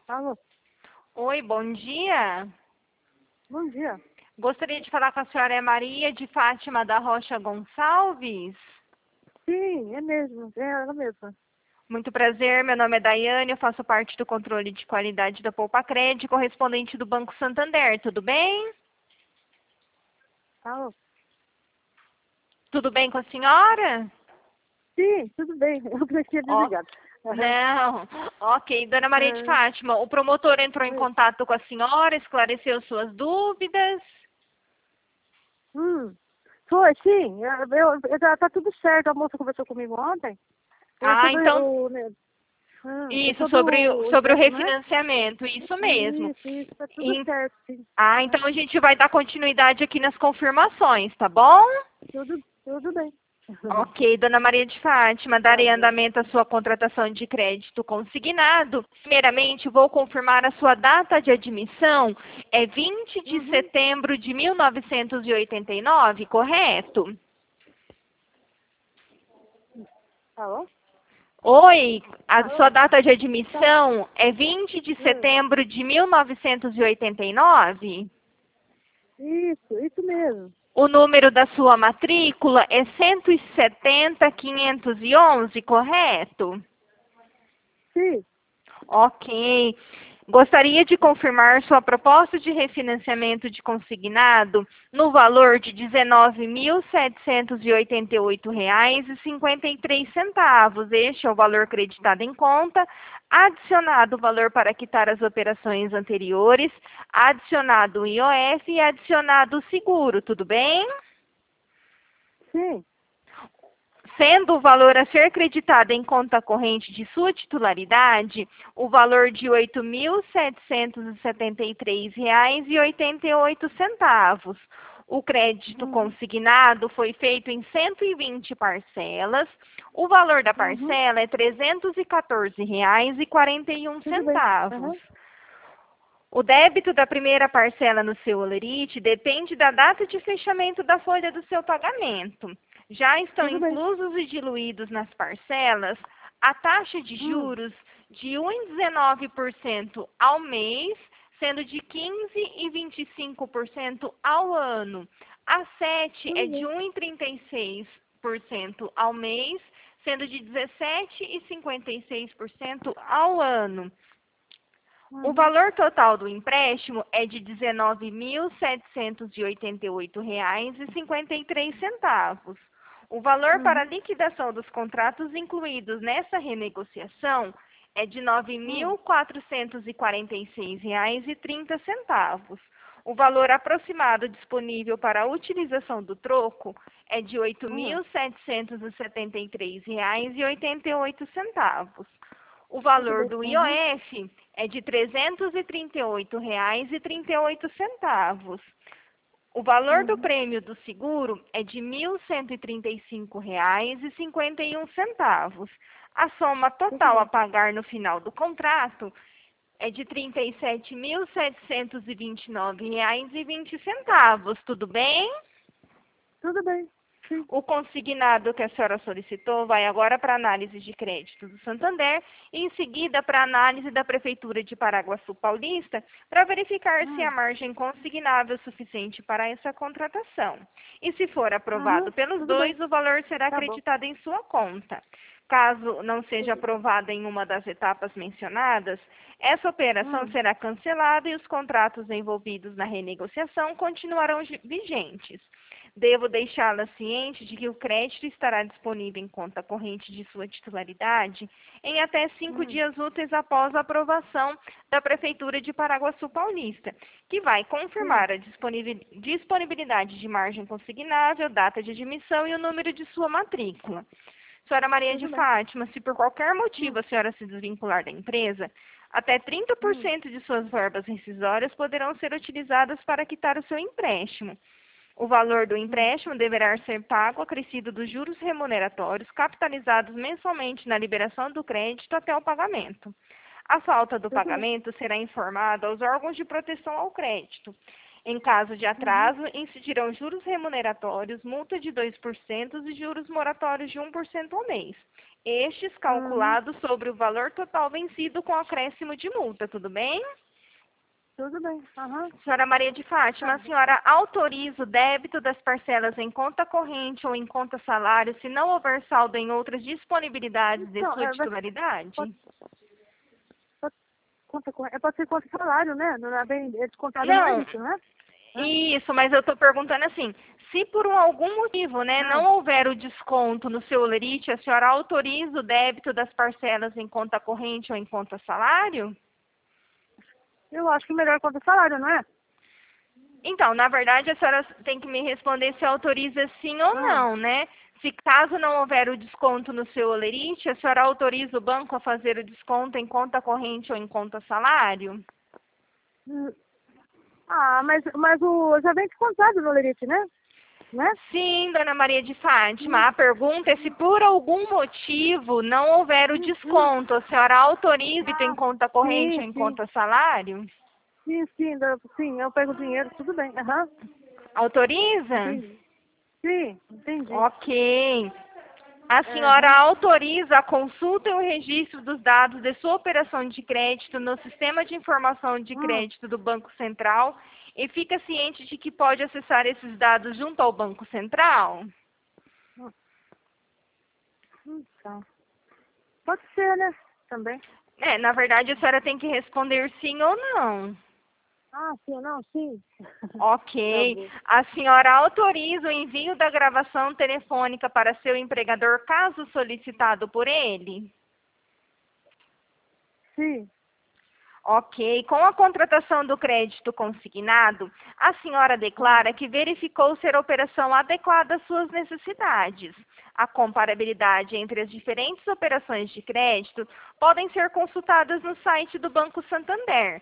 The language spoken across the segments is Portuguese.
Alô, Oi, bom dia. bom dia. Gostaria de falar com a senhora Maria de Fátima da Rocha Gonçalves. Sim, é mesmo, é ela mesma. Muito prazer, meu nome é Daiane, eu faço parte do controle de qualidade da Poupa Crédito, correspondente do Banco Santander, tudo bem? Alô, Tudo bem com a senhora? sim, tudo bem, eu tinha Ó, desligado. Aham. não, ok, Dona Maria de Ah, Fátima, o promotor entrou em oi. contato com a senhora, esclareceu suas dúvidas. Hum, foi, sim, já tá tudo certo, a moça conversou comigo ontem. É Ah, sobre então, o, né, é isso, sobre o sobre o empréstimo, né? refinanciamento, isso mesmo. Isso, tá tudo certo, sim. Ah, Aham. então a gente vai dar continuidade aqui nas confirmações, tá bom? Tudo bem. Ok, Dona Maria de Fátima, Tá darei bom. andamento à sua contratação de crédito consignado. Primeiramente, vou confirmar a sua data de admissão. É 20 de Uhum. setembro de 1989, correto? Alô? Oi, a sua Alô? data de Tá. admissão é 20 de Hum. setembro de 1989? Isso mesmo. O número da sua matrícula é 170.511, correto? Sim. Ok. Gostaria de confirmar sua proposta de refinanciamento de consignado no valor de R$ 19.788,53. Este é o valor creditado em conta, adicionado o valor para quitar as operações anteriores, adicionado o IOF e adicionado o seguro, tudo bem? Sim. Sendo o valor a ser creditado em conta corrente de sua titularidade, o valor de R$ 8.773,88. O crédito Uhum. consignado foi feito em 120 parcelas. O valor da Uhum. parcela é R$ 314,41. Tudo bem. Aham. O débito da primeira parcela no seu holerite depende da data de fechamento da folha do seu pagamento. Já estão Tudo bem. inclusos e diluídos nas parcelas a taxa de Hum. juros de 1,19% ao mês, sendo de 15% e 25% ao ano. A 7 é Tudo de bem. 1,36% ao mês, sendo de 17% e 56% ao ano. O Uhum. valor total do empréstimo é de R$ 19.788,53. O valor para a Uhum. liquidação dos contratos incluídos nessa renegociação é de R$ Hum. 9.446,30. O valor aproximado disponível para a utilização do troco é de R$ Hum. 8.773,88. O Tudo valor bem. do Uhum. IOF é de R$ 338,38. O valor do Uhum. prêmio do seguro é de R$ 1.135,51. A soma Tudo total a bem. pagar no final do contrato é de R$ 37.729,20. Tudo bem? Tudo bem. Sim. O consignado que a senhora solicitou vai agora para análise de crédito do Santander e em seguida para análise da Prefeitura de Paraguaçu Paulista para verificar se a Hum. margem consignável é suficiente para essa contratação. E se for aprovado Uhum. pelos Tudo bem. dois, o valor será Tá bom. acreditado em sua conta. Caso não seja Tudo. aprovada em uma das etapas mencionadas, essa operação Hum. será cancelada e os contratos envolvidos na renegociação continuarão vigentes. Devo deixá-la ciente de que o crédito estará disponível em conta corrente de sua titularidade em até 5 Hum. dias úteis após a aprovação da Prefeitura de Paraguaçu Paulista, que vai Sim. confirmar a disponibilidade de margem consignável, data de admissão e o número de sua matrícula. Senhora Maria de Tudo bem. Fátima, se por qualquer Hum. motivo a senhora se desvincular da empresa, até Hum. 30% de suas verbas rescisórias poderão ser utilizadas para quitar o seu empréstimo. O valor do Hum. empréstimo deverá ser pago acrescido dos juros remuneratórios capitalizados mensalmente na liberação do crédito até o pagamento. A falta do Tudo bem. pagamento será informada aos órgãos de proteção ao crédito. Em caso de atraso, incidirão juros remuneratórios, multa de 2% e juros moratórios de 1% ao mês. Estes calculados sobre o valor total vencido com acréscimo de multa, tudo bem? Tudo bem. Aham. Senhora Maria de Fátima, a senhora autoriza o débito das parcelas em conta corrente ou em conta salário se não houver saldo em outras disponibilidades de Então, sua titularidade? pode ser contra salário, né? Não é bem descontado Não. no isso, né? Isso, mas eu estou perguntando assim, se por algum motivo, né, não houver o desconto no seu holerite, a senhora autoriza o débito das parcelas em conta corrente ou em conta salário? Eu acho que melhor contra salário, não é? Então, na verdade, a senhora tem que me responder se autoriza sim ou não, né? Se caso não houver o desconto no seu holerite, a senhora autoriza o banco a fazer o desconto em conta corrente ou em conta salário? Mas já vem descontado no holerite, né? Né? Sim, dona Maria de Fátima. A pergunta é se por algum motivo não houver o desconto, a senhora autoriza em conta corrente ou em conta salário? Sim, eu pego o dinheiro, tudo bem. Aham. Autoriza? Sim, entendi. Ok. A senhora autoriza a consulta e o registro dos dados de sua operação de crédito no Sistema de Informação de Crédito do Banco Central e fica ciente de que pode acessar esses dados junto ao Banco Central? Tá. Pode ser, né? Também. Na verdade, a senhora tem que responder sim ou não. Sim ou não? Sim. Ok. A senhora autoriza o envio da gravação telefônica para seu empregador caso solicitado por ele? Sim. Ok. Com a contratação do crédito consignado, a senhora declara que verificou ser a operação adequada às suas necessidades. A comparabilidade entre as diferentes operações de crédito podem ser consultadas no site do Banco Santander,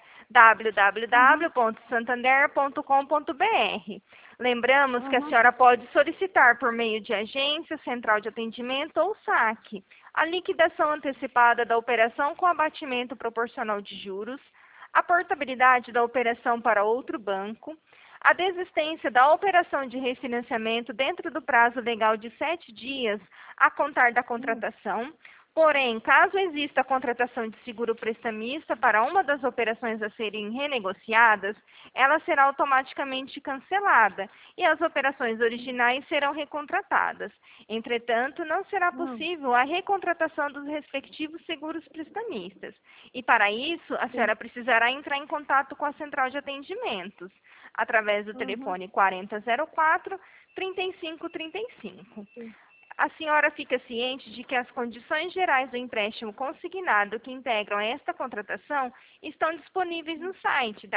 www.santander.com.br. Lembramos que a senhora pode solicitar por meio de agência, central de atendimento ou saque a liquidação antecipada da operação com abatimento proporcional de juros, a portabilidade da operação para outro banco, a desistência da operação de refinanciamento dentro do prazo legal de 7 dias a contar da contratação. Porém, caso exista a contratação de seguro prestamista para uma das operações a serem renegociadas, ela será automaticamente cancelada e as operações originais serão recontratadas. Entretanto, não será possível a recontratação dos respectivos seguros prestamistas. E para isso, a senhora precisará entrar em contato com a central de atendimentos, através do telefone 4004-3535. A senhora fica ciente de que as condições gerais do empréstimo consignado que integram esta contratação estão disponíveis no site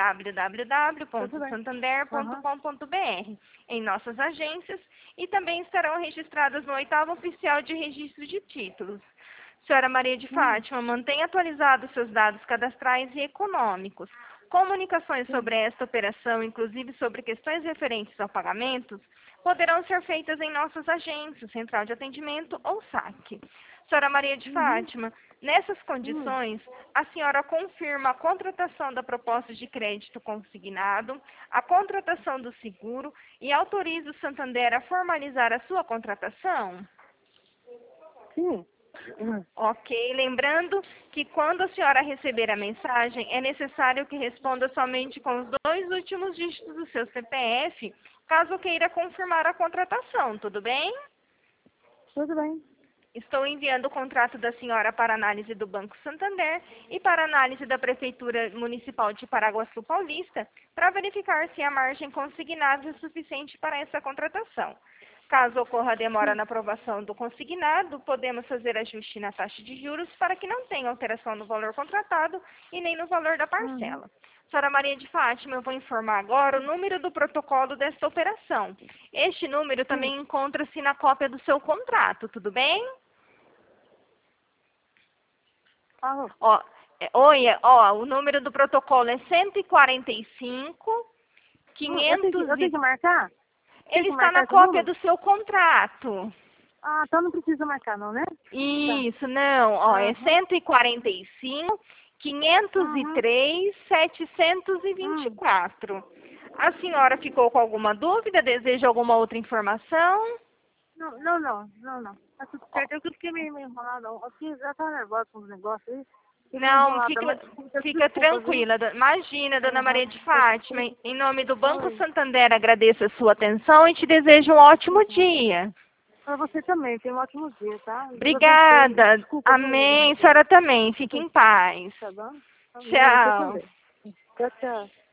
www.santander.com.br, em nossas agências, e também estarão registradas no 8º Oficial de Registro de Títulos. Senhora Maria de Fátima, mantenha atualizados seus dados cadastrais e econômicos. Comunicações sobre esta operação, inclusive sobre questões referentes ao pagamento, poderão ser feitas em nossas agências, central de atendimento ou saque. Senhora Maria de Fátima, nessas condições, a senhora confirma a contratação da proposta de crédito consignado, a contratação do seguro e autoriza o Santander a formalizar a sua contratação? Sim. Ok, lembrando que quando a senhora receber a mensagem, é necessário que responda somente com os 2 últimos dígitos do seu CPF, caso queira confirmar a contratação, tudo bem? Tudo bem. Estou enviando o contrato da senhora para análise do Banco Santander e para análise da Prefeitura Municipal de Paraguaçu Paulista, para verificar se a margem consignada é suficiente para essa contratação. Caso ocorra demora na aprovação do consignado, podemos fazer ajuste na taxa de juros para que não tenha alteração no valor contratado e nem no valor da parcela. Senhora Maria de Fátima, eu vou informar agora o número do protocolo desta operação. Este número também encontra-se na cópia do seu contrato, tudo bem? O número do protocolo é 145 500... Eu tenho que marcar? Ele está na cópia do seu contrato. Então não precisa marcar não, né? Isso, não. É 145 503 724. A senhora ficou com alguma dúvida? Deseja alguma outra informação? Não. Tá tudo certo. Eu que fiquei meio enrolada. Aqui já tá nervosa com os negócios aí. Fiquei meio Não, enrolada, mas fica desculpa, viu? tranquila. Imagina, dona Maria de Fátima, em nome do Banco Oi. Santander, agradeço a sua atenção e te desejo um ótimo dia. Pra você também. Tenha um ótimo dia, tá? Deus Obrigada. abençoe. Desculpa, viu? Amém. A senhora também. Fique em paz. Tá bom? Amém. Você Tchau. também. Tchau, tchau.